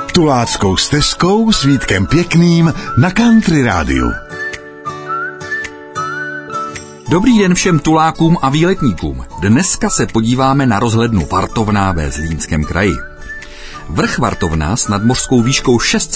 Tuláckou stezkou s Vítkem Pěkným na Country Rádiu. Dobrý den všem tulákům a výletníkům. Dneska se podíváme na rozhlednu Vartovna ve Zlínském kraji. Vrch Vartovna s nadmořskou výškou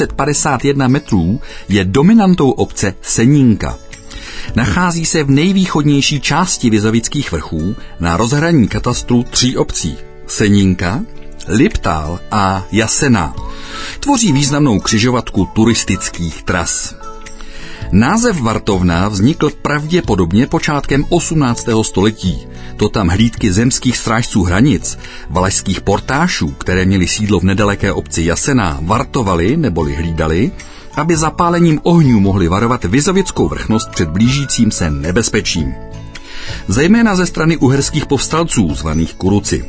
651 metrů je dominantou obce Senínka. Nachází se v nejvýchodnější části Vizovických vrchů na rozhraní katastru 3 obcí Senínka, Liptál a Jasena. Tvoří významnou křižovatku turistických tras. Název Vartovna vznikl pravděpodobně počátkem 18. století. To tam hlídky zemských strážců hranic, valašských portášů, které měli sídlo v nedaleké obci Jasena, vartovali neboli hlídali, aby zapálením ohňů mohli varovat vizovickou vrchnost před blížícím se nebezpečím. Zejména ze strany uherských povstalců, zvaných Kuruci.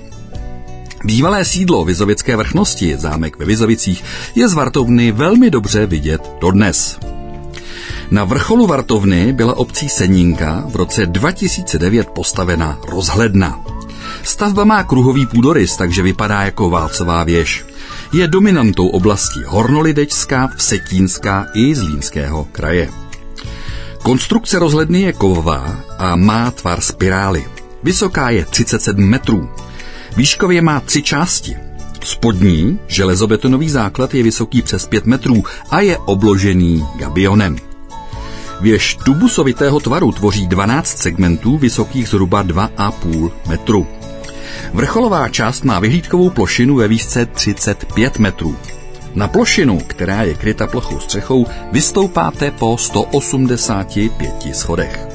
Bývalé sídlo vizovické vrchnosti, zámek ve Vizovicích, je z Vartovny velmi dobře vidět dodnes. Na vrcholu Vartovny byla obcí Senínka v roce 2009 postavena rozhledna. Stavba má kruhový půdorys, takže vypadá jako válcová věž. Je dominantou oblasti Hornolidečská, Vsetínská i Zlínského kraje. Konstrukce rozhledny je kovová a má tvar spirály. Vysoká je 37 metrů. Výškově má 3 části. Spodní, železobetonový základ je vysoký přes 5 metrů a je obložený gabionem. Věž tubusovitého tvaru tvoří 12 segmentů vysokých zhruba 2,5 metru. Vrcholová část má vyhlídkovou plošinu ve výšce 35 metrů. Na plošinu, která je kryta plochou střechou, vystoupáte po 185 schodech.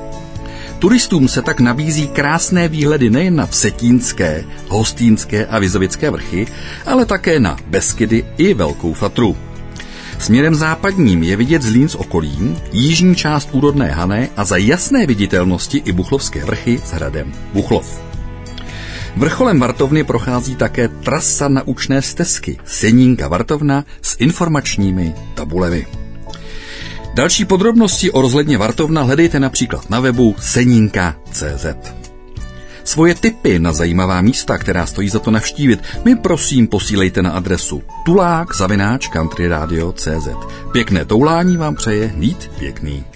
Turistům se tak nabízí krásné výhledy nejen na Vsetínské, Hostýnské a Vizovické vrchy, ale také na Beskydy i Velkou Fatru. Směrem západním je vidět Zlín s okolím, jižní část úrodné Hané a za jasné viditelnosti i Buchlovské vrchy s hradem Buchlov. Vrcholem Vartovny prochází také trasa naučné stezky Senínka Vartovna s informačními tabulemi. Další podrobnosti o rozhledně Vartovna hledejte například na webu seninka.cz. Svoje tipy na zajímavá místa, která stojí za to navštívit, mi prosím posílejte na adresu tulák@countryradio.cz. Pěkné toulání vám přeje Vít Pěkný.